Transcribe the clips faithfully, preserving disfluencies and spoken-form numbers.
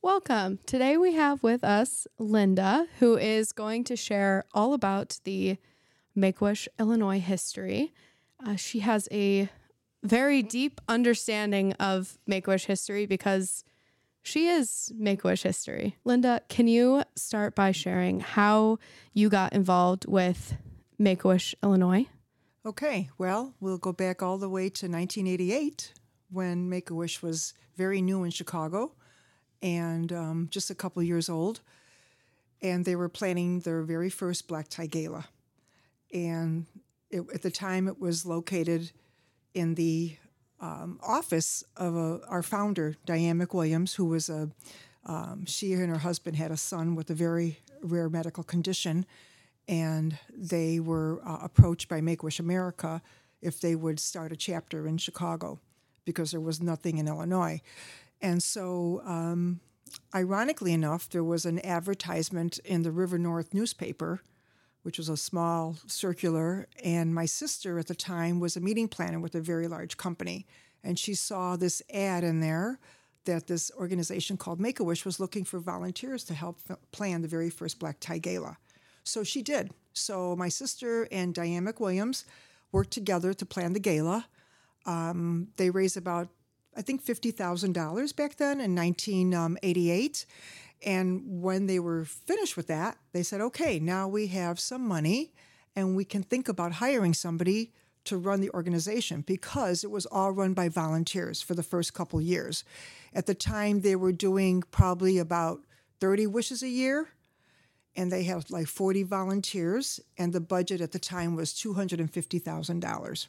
Welcome. Today we have with us Linda, who is going to share all about the Make-A-Wish Illinois history. Uh, she has a very deep understanding of Make-A-Wish history because she is Make-A-Wish history. Linda, can you start by sharing how you got involved with Make-A-Wish Illinois? Okay, well, we'll go back all the way to nineteen eighty-eight when Make-A-Wish was very new in Chicago and um, just a couple years old. And they were planning their very first Black Tie Gala. And it, at the time, it was located in the um, office of a, our founder, Diane McWilliams, who was a, um, she and her husband had a son with a very rare medical condition. And they were uh, approached by Make-A-Wish America if they would start a chapter in Chicago because there was nothing in Illinois. And so, um, ironically enough, there was an advertisement in the River North newspaper, which was a small circular, and my sister at the time was a meeting planner with a very large company. And she saw this ad in there that this organization called Make-A-Wish was looking for volunteers to help f- plan the very first Black Tie Gala. So she did. So my sister and Diane McWilliams worked together to plan the gala. Um, they raised about, I think, fifty thousand dollars back then in nineteen eighty-eight. And when they were finished with that, they said, okay, now we have some money and we can think about hiring somebody to run the organization because it was all run by volunteers for the first couple years. At the time, they were doing probably about thirty wishes a year. And they had like forty volunteers, and the budget at the time was two hundred fifty thousand dollars.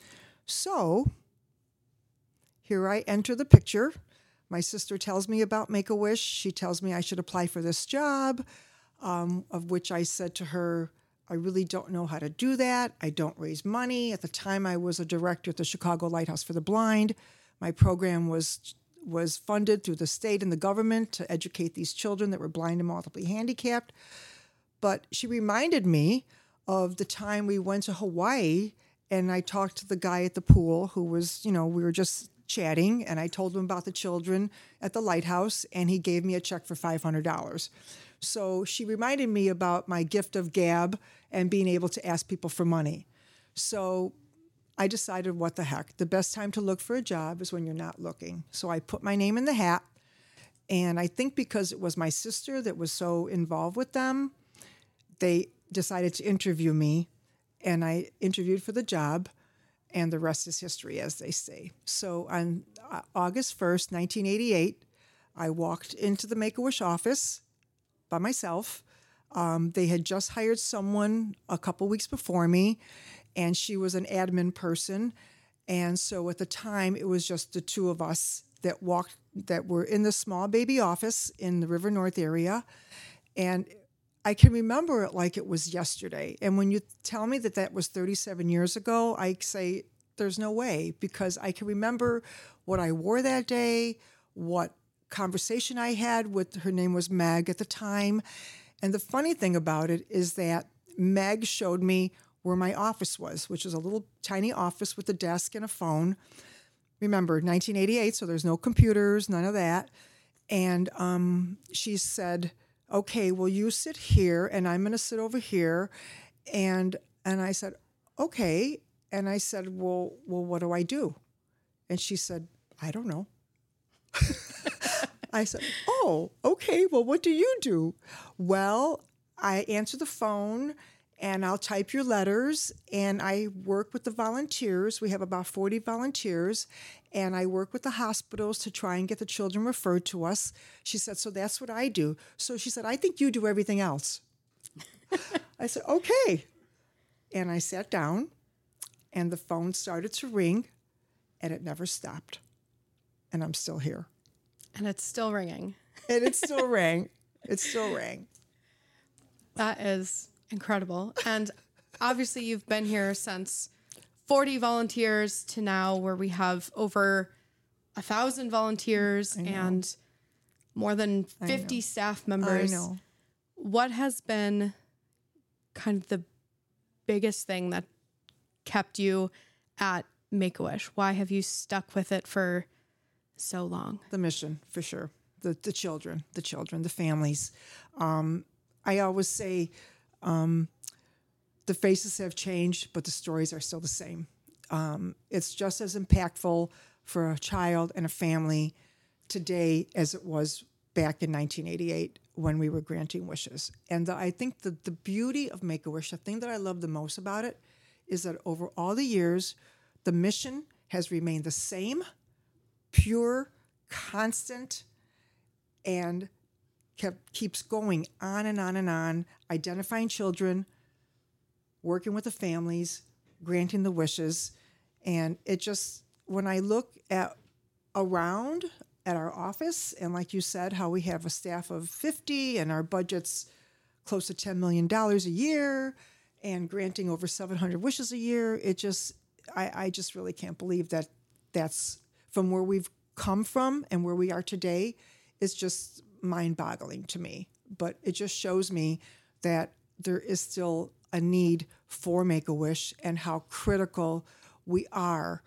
So here I enter the picture. My sister tells me about Make-A-Wish. She tells me I should apply for this job, um, of which I said to her, I really don't know how to do that. I don't raise money. At the time, I was a director at the Chicago Lighthouse for the Blind. My program was was funded through the state and the government to educate these children that were blind and multiply handicapped. But she reminded me of the time we went to Hawaii and I talked to the guy at the pool who was, you know, we were just chatting and I told him about the children at the lighthouse and he gave me a check for five hundred dollars. So she reminded me about my gift of gab and being able to ask people for money. So I decided, what the heck? The best time to look for a job is when you're not looking. So I put my name in the hat. And I think because it was my sister that was so involved with them, they decided to interview me. And I interviewed for the job. And the rest is history, as they say. So on August first, nineteen eighty-eight, I walked into the Make-A-Wish office by myself. Um, they had just hired someone a couple weeks before me. And she was an admin person. And so at the time, it was just the two of us that walked, that were in the small baby office in the River North area. And I can remember it like it was yesterday. And when you tell me that that was thirty-seven years ago, I say, there's no way, because I can remember what I wore that day, what conversation I had with, her name was Meg at the time. And the funny thing about it is that Meg showed me where my office was, which was a little tiny office with a desk and a phone. Remember, nineteen eighty-eight, so there's no computers, none of that. And um, she said, okay, well, you sit here, and I'm going to sit over here. And and I said, okay. And I said, well, well, what do I do? And she said, I don't know. I said, oh, okay, well, what do you do? Well, I answer the phone, and I'll type your letters, and I work with the volunteers. We have about forty volunteers, and I work with the hospitals to try and get the children referred to us. She said, so that's what I do. So she said, I think you do everything else. I said, okay. And I sat down, and the phone started to ring, and it never stopped. And I'm still here. And it's still ringing. And it still rang. It still rang. That is incredible. And obviously you've been here since forty volunteers to now where we have over a thousand volunteers and more than fifty staff members. I know. What has been kind of the biggest thing that kept you at Make-A-Wish? Why have you stuck with it for so long? The mission, for sure. the, the children, the children, the families. Um, I always say um, the faces have changed, but the stories are still the same. Um, it's just as impactful for a child and a family today as it was back in nineteen eighty-eight when we were granting wishes. And the, I think the, the beauty of Make-A-Wish, the thing that I love the most about it, is that over all the years, the mission has remained the same, pure, constant, and kept, keeps going on and on and on, identifying children, working with the families, granting the wishes. And it just, when I look at around at our office, and like you said, how we have a staff of fifty and our budget's close to ten million dollars a year and granting over seven hundred wishes a year, it just, I, I just really can't believe that that's from where we've come from and where we are today. It's just mind-boggling to me. But it just shows me that there is still a need for Make-A-Wish and how critical we are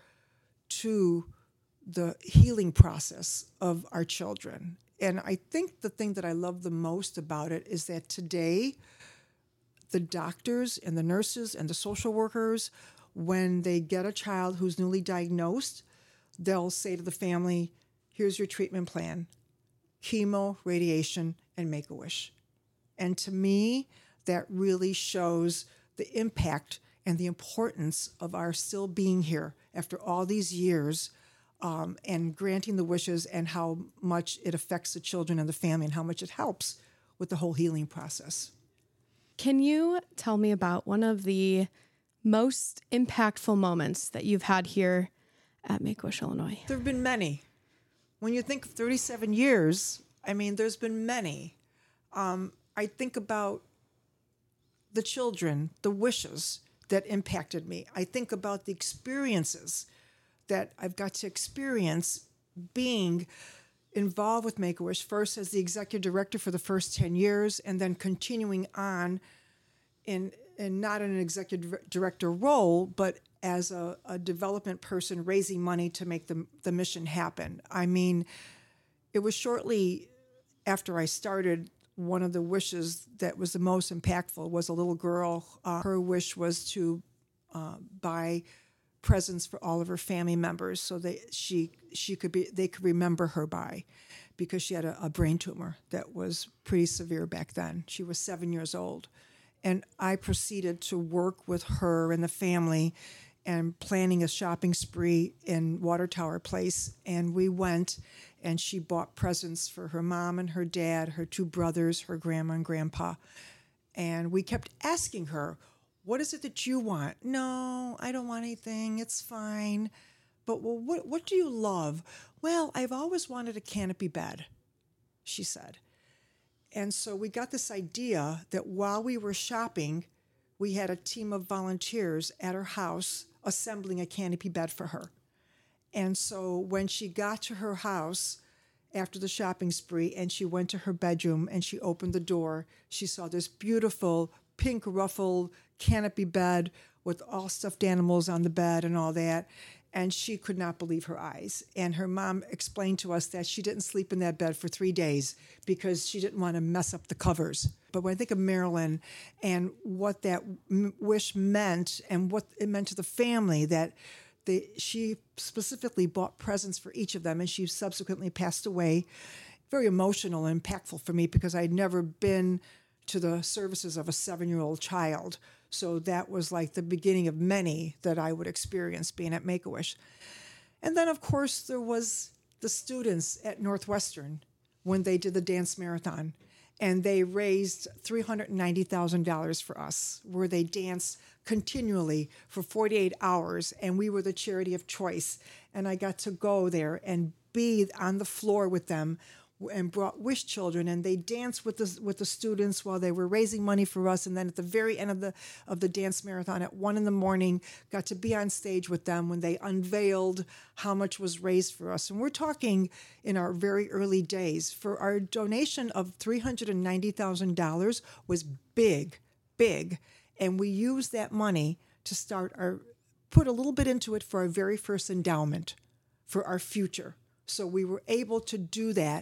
to the healing process of our children. And I think the thing that I love the most about it is that today, the doctors and the nurses and the social workers, when they get a child who's newly diagnosed, they'll say to the family, here's your treatment plan, chemo, radiation, and Make-A-Wish. And to me, that really shows the impact and the importance of our still being here after all these years, um, and granting the wishes, and how much it affects the children and the family and how much it helps with the whole healing process. Can you tell me about one of the most impactful moments that you've had here at Make-A-Wish Illinois? There have been many. When you think of thirty-seven years, I mean, there's been many. Um, I think about the children, the wishes that impacted me. I think about the experiences that I've got to experience being involved with Make-A-Wish, first as the executive director for the first ten years, and then continuing on in, in not in an executive director role, but as a, a development person raising money to make the, the mission happen. I mean, it was shortly after I started, one of the wishes that was the most impactful was a little girl. Uh, her wish was to uh, buy presents for all of her family members so that she she could be they could remember her by, because she had a, a brain tumor that was pretty severe back then. She was seven years old. And I proceeded to work with her and the family and planning a shopping spree in Water Tower Place. And we went, and she bought presents for her mom and her dad, her two brothers, her grandma and grandpa. And we kept asking her, what is it that you want? No, I don't want anything. It's fine. But well, what, what do you love? Well, I've always wanted a canopy bed, she said. And so we got this idea that while we were shopping, we had a team of volunteers at her house assembling a canopy bed for her. And so when she got to her house after the shopping spree and she went to her bedroom and she opened the door, she saw this beautiful pink ruffled canopy bed with all stuffed animals on the bed and all that. And she could not believe her eyes. And her mom explained to us that she didn't sleep in that bed for three days because she didn't want to mess up the covers. But when I think of Marilyn and what that m- wish meant and what it meant to the family, that they, she specifically bought presents for each of them, and she subsequently passed away. Very emotional and impactful for me because I'd never been to the services of a seven-year-old child. So that was like the beginning of many that I would experience being at Make-A-Wish. And then, of course, there was the students at Northwestern when they did the dance marathon. And they raised three hundred ninety thousand dollars for us, where they danced continually for forty-eight hours. And we were the charity of choice. And I got to go there and be on the floor with them and brought wish children, and they danced with the with the students while they were raising money for us. And then at the very end of the of the dance marathon at one in the morning, got to be on stage with them when they unveiled how much was raised for us. And we're talking in our very early days. For our donation of three hundred ninety thousand dollars was big, big, and we used that money to start our put a little bit into it for our very first endowment for our future. So we were able to do that.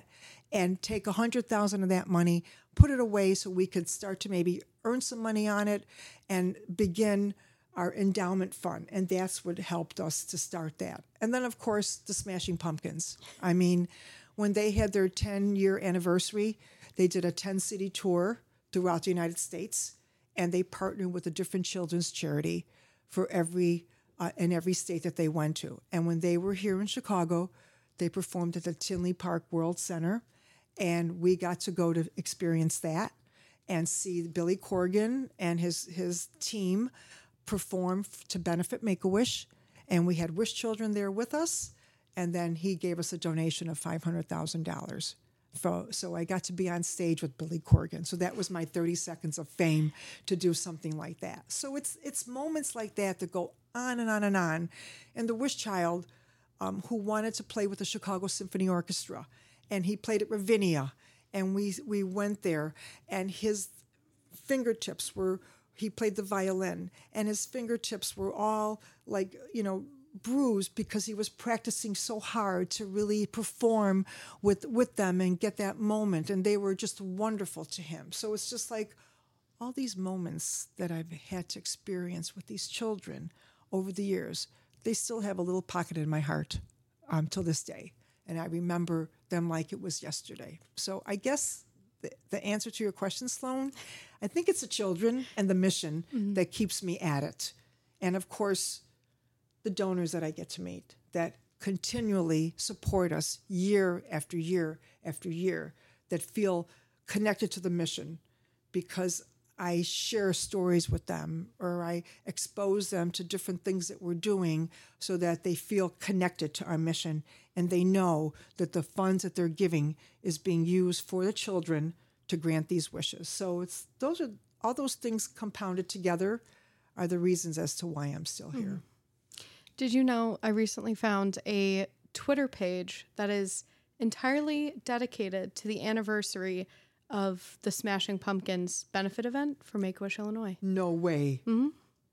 and take a hundred thousand of that money, put it away so we could start to maybe earn some money on it and begin our endowment fund. And that's what helped us to start that. And then, of course, the Smashing Pumpkins. I mean, when they had their ten-year anniversary, they did a ten-city tour throughout the United States, and they partnered with a different children's charity for every uh, in every state that they went to. And when they were here in Chicago, they performed at the Tinley Park World Center, and we got to go to experience that and see Billy Corgan and his his team perform to benefit Make-A-Wish. And we had Wish Children there with us, and then he gave us a donation of five hundred thousand dollars. So, so I got to be on stage with Billy Corgan. So that was my thirty seconds of fame to do something like that. So it's it's moments like that that go on and on and on. And the Wish Child, um, who wanted to play with the Chicago Symphony Orchestra, and he played at Ravinia, and we we went there, and his fingertips were, he played the violin, and his fingertips were all like, you know, bruised because he was practicing so hard to really perform with with them and get that moment, and they were just wonderful to him. So it's just like all these moments that I've had to experience with these children over the years, they still have a little pocket in my heart um, till this day, and I remember them like it was yesterday. So I guess the, the answer to your question, Sloan, I think it's the children and the mission mm-hmm. that keeps me at it, and of course the donors that I get to meet that continually support us year after year after year, that feel connected to the mission because I share stories with them or I expose them to different things that we're doing so that they feel connected to our mission and they know that the funds that they're giving is being used for the children to grant these wishes. So it's those are all those things compounded together are the reasons as to why I'm still here. Mm. Did you know I recently found a Twitter page that is entirely dedicated to the anniversary of the Smashing Pumpkins benefit event for Make-A-Wish Illinois? No way. Mm-hmm.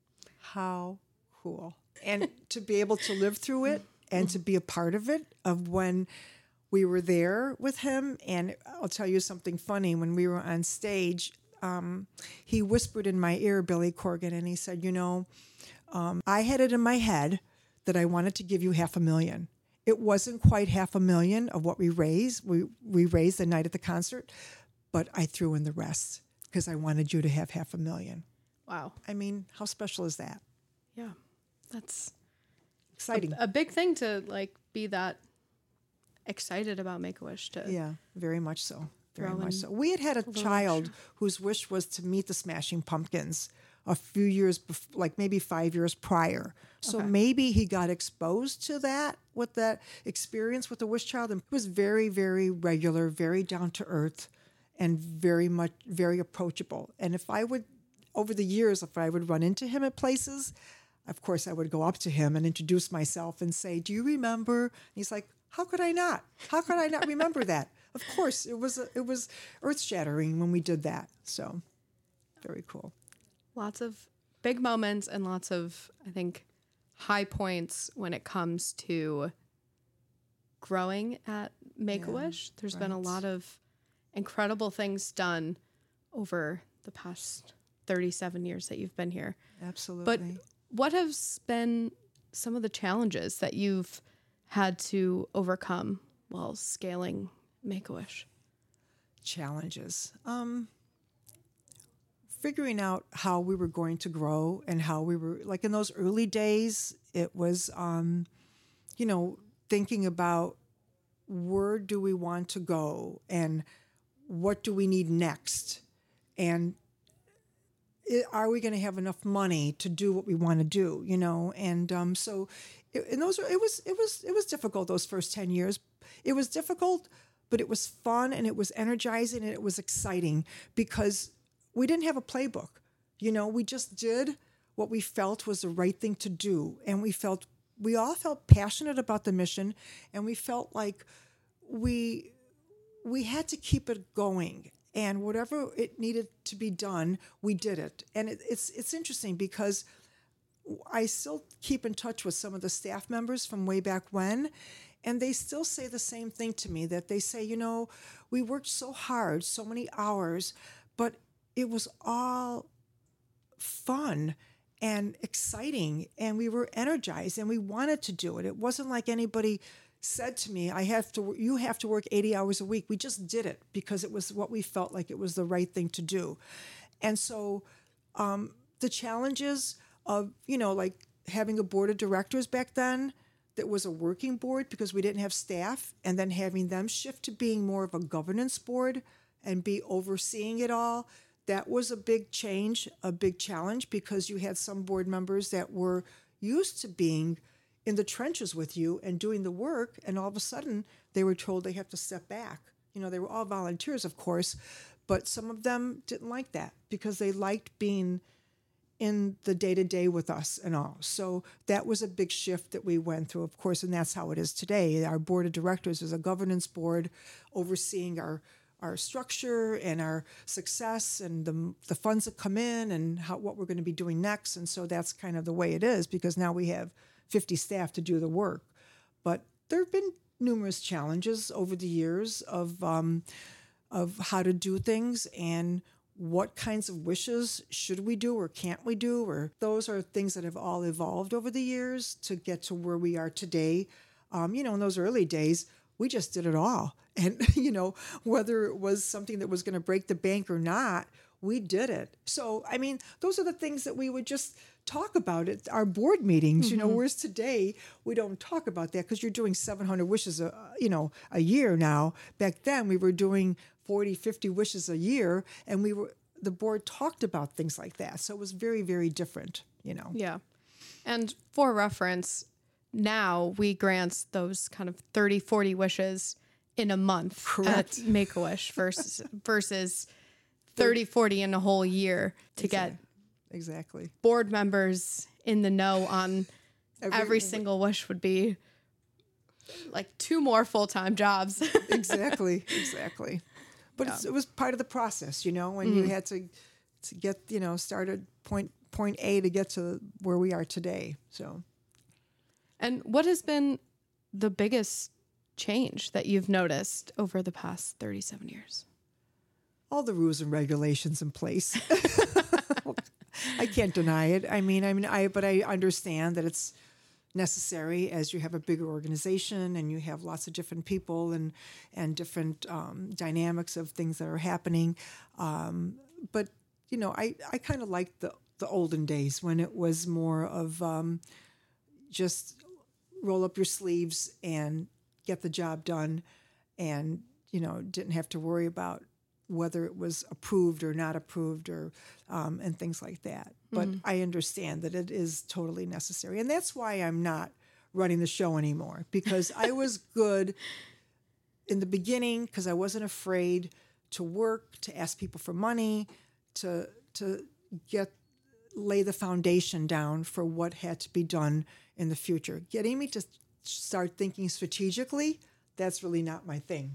How cool. And to be able to live through it and to be a part of it, of when we were there with him. And I'll tell you something funny. When we were on stage, um, he whispered in my ear, Billy Corgan, and he said, you know, um, I had it in my head that I wanted to give you half a million. It wasn't quite half a million of what we raised. We we raised the night at the concert, but I threw in the rest because I wanted you to have half a million. Wow. I mean, how special is that? Yeah, that's exciting. A, a big thing to like be that excited about Make-A-Wish. To yeah, very much so. Very much so. We had had a child extra. whose wish was to meet the Smashing Pumpkins a few years, bef- like maybe five years prior. So okay. maybe he got exposed to that with that experience with the Wish Child. And it was very, very regular, very down to earth, and very much, very approachable. And if I would, over the years, if I would run into him at places, of course I would go up to him and introduce myself and say, do you remember? And he's like, how could I not? How could I not remember that? Of course, it was, it was earth-shattering when we did that. So very cool. Lots of big moments and lots of, I think, high points when it comes to growing at Make-A-Wish. Yeah, There's right. been a lot of incredible things done over the past thirty-seven years that you've been here. Absolutely. But what has been some of the challenges that you've had to overcome while scaling Make-A-Wish? Challenges. Um... Figuring out how we were going to grow and how we were, like in those early days, it was, um, you know, thinking about where do we want to go and what do we need next? And it, are we going to have enough money to do what we want to do, you know? And um, so, it, and those are, it was, it was, it was difficult those first ten years. It was difficult, but it was fun and it was energizing and it was exciting because we didn't have a playbook. You know, we just did what we felt was the right thing to do. And we felt, we all felt passionate about the mission, and we felt like we we had to keep it going. And whatever it needed to be done, we did it. And it, it's it's interesting because I still keep in touch with some of the staff members from way back when, And they still say the same thing to me, that they say, you know, we worked so hard, so many hours, but it was all fun and exciting, and we were energized and we wanted to do it. It wasn't like anybody said to me, I have to, you have to work eighty hours a week. We just did it because it was what we felt like it was the right thing to do. And so um, the challenges of, you know, like having a board of directors back then that was a working board because we didn't have staff, and then having them shift to being more of a governance board and be overseeing it all, that was a big change, a big challenge, because you had some board members that were used to being in the trenches with you and doing the work, and all of a sudden they were told they have to step back. You know, they were all volunteers, of course, but some of them didn't like that because they liked being in the day-to-day with us and all. So that was a big shift that we went through, of course, and that's how it is today. Our board of directors is a governance board overseeing our our structure and our success and the the funds that come in and how what we're going to be doing next. And so that's kind of the way it is, because now we have fifty staff to do the work. But there have been numerous challenges over the years of um, of how to do things and what kinds of wishes should we do or can't we do, or those are things that have all evolved over the years to get to where we are today. Um, you know, in those early days, we just did it all. And, you know, whether it was something that was going to break the bank or not, we did it. So, I mean, those are the things that we would just talk about at our board meetings, mm-hmm. you know, whereas today we don't talk about that because you're doing seven hundred wishes, a, you know, a year now. Back then we were doing forty, fifty wishes a year, and we were, the board talked about things like that. So it was very, very different, you know. Yeah. And for reference, now we grant those kind of thirty, forty wishes in a month. Correct. At Make-A-Wish versus versus thirty, forty in a whole year to exactly. get exactly board members in the know on every, every single wish would be like two more full-time jobs. exactly, exactly. But yeah. it's, it was part of the process, you know, when mm. you had to to get, you know, started point point A to get to where we are today. So. And what has been the biggest change that you've noticed over the past thirty-seven years? All the rules and regulations in place. I can't deny it. I mean, I mean, I but I understand that it's necessary as you have a bigger organization and you have lots of different people and and different um, dynamics of things that are happening. Um, but you know, I I kind of like the the olden days when it was more of um, just roll up your sleeves and get the job done, and you know, didn't have to worry about whether it was approved or not approved, or um, and things like that. But mm-hmm. I understand that it is totally necessary, and that's why I'm not running the show anymore, because I was good in the beginning because I wasn't afraid to work, to ask people for money, to to get lay the foundation down for what had to be done in the future. Getting me to start thinking strategically, that's really not my thing.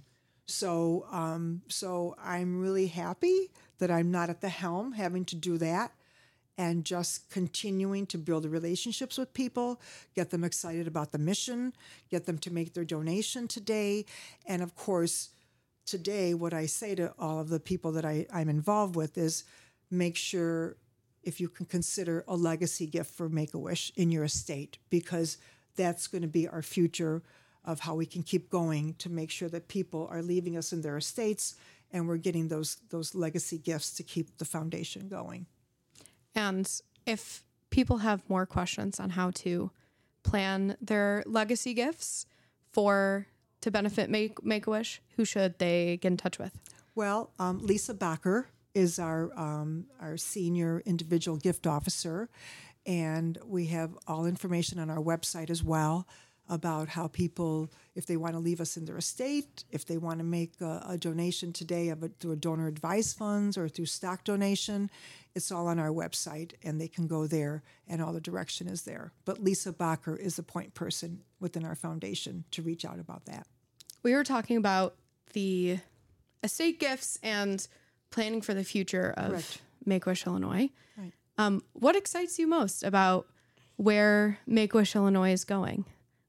So um, so I'm really happy that I'm not at the helm having to do that, and just continuing to build relationships with people, get them excited about the mission, get them to make their donation today. And of course, today, what I say to all of the people that I, I'm involved with is make sure if you can consider a legacy gift for Make-A-Wish in your estate, because that's going to be our future of how we can keep going to make sure that people are leaving us in their estates and we're getting those those legacy gifts to keep the foundation going. And if people have more questions on how to plan their legacy gifts for to benefit Make, Make-A-Wish, who should they get in touch with? Well, um, Lisa Bacher is our um, our senior individual gift officer, and we have all information on our website as well about how people, if they want to leave us in their estate, if they want to make a, a donation today of a, through a donor advised funds or through stock donation, it's all on our website, and they can go there, and all the direction is there. But Lisa Bacher is the point person within our foundation to reach out about that. We were talking about the estate gifts and planning for the future of Correct. Make-A-Wish Illinois. Right. Um, what excites you most about where Make-A-Wish Illinois is going?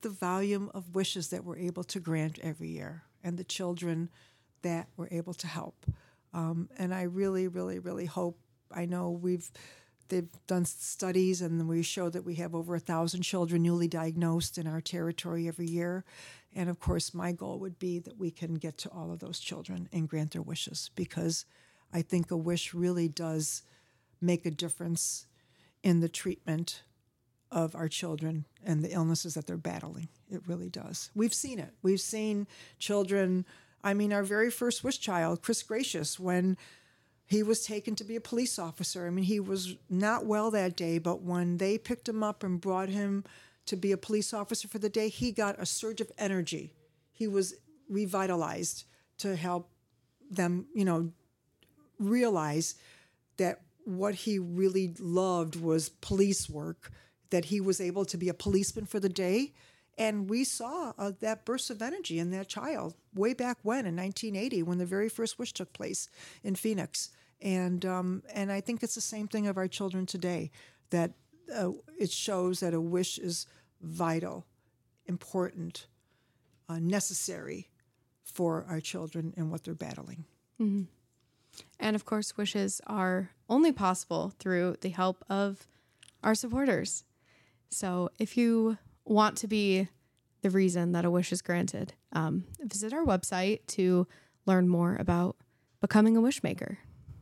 the volume of wishes that we're able to grant every year and the children that we're able to help. Um, and I really, really, really hope, I know we've, they've done studies and we show that we have over a thousand children newly diagnosed in our territory every year. And of course, my goal would be that we can get to all of those children and grant their wishes, because I think a wish really does make a difference in the treatment of our children and the illnesses that they're battling. It really does. We've seen it. We've seen children, I mean, our very first wish child, Chris Gracious, when he was taken to be a police officer. I mean, he was not well that day, but when they picked him up and brought him to be a police officer for the day, he got a surge of energy. He was revitalized to help them, you know, realize that what he really loved was police work, that he was able to be a policeman for the day. And we saw uh, that burst of energy in that child way back when, in nineteen eighty, when the very first wish took place in Phoenix. And um, and I think it's the same thing of our children today, that uh, it shows that a wish is vital, important, uh, necessary for our children and what they're battling. Mm-hmm. And of course, wishes are only possible through the help of our supporters. So if you want to be the reason that a wish is granted, um, visit our website to learn more about becoming a wish maker.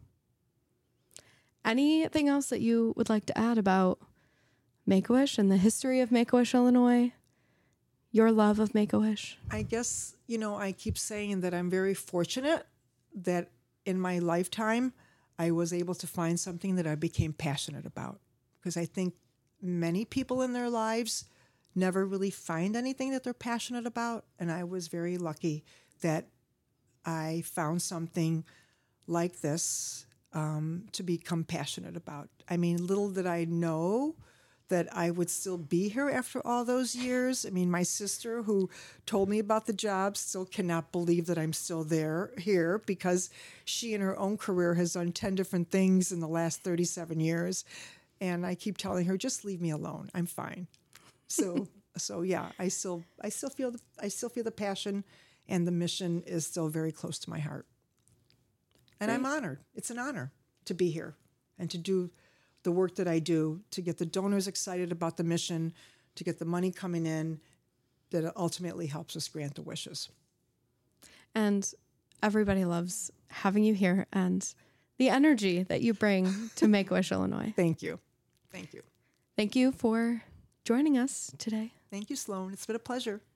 Anything else that you would like to add about Make-A-Wish and the history of Make-A-Wish Illinois? Your love of Make-A-Wish? I guess, you know, I keep saying that I'm very fortunate that in my lifetime, I was able to find something that I became passionate about. Because I think many people in their lives never really find anything that they're passionate about. And I was very lucky that I found something like this um, to become passionate about. I mean, little did I know that I would still be here after all those years. I mean, my sister, who told me about the job, still cannot believe that I'm still there here, because she in her own career has done ten different things in the last thirty-seven years. And I keep telling her, just leave me alone. I'm fine. So, so yeah, I still, I still feel, the, I still feel the passion, and the mission is still very close to my heart. And Great. I'm honored. It's an honor to be here and to do the work that I do, to get the donors excited about the mission, to get the money coming in that ultimately helps us grant the wishes. And everybody loves having you here and the energy that you bring to Make-A-Wish Illinois. Thank you. Thank you. Thank you for joining us today. Thank you, Sloan. It's been a pleasure.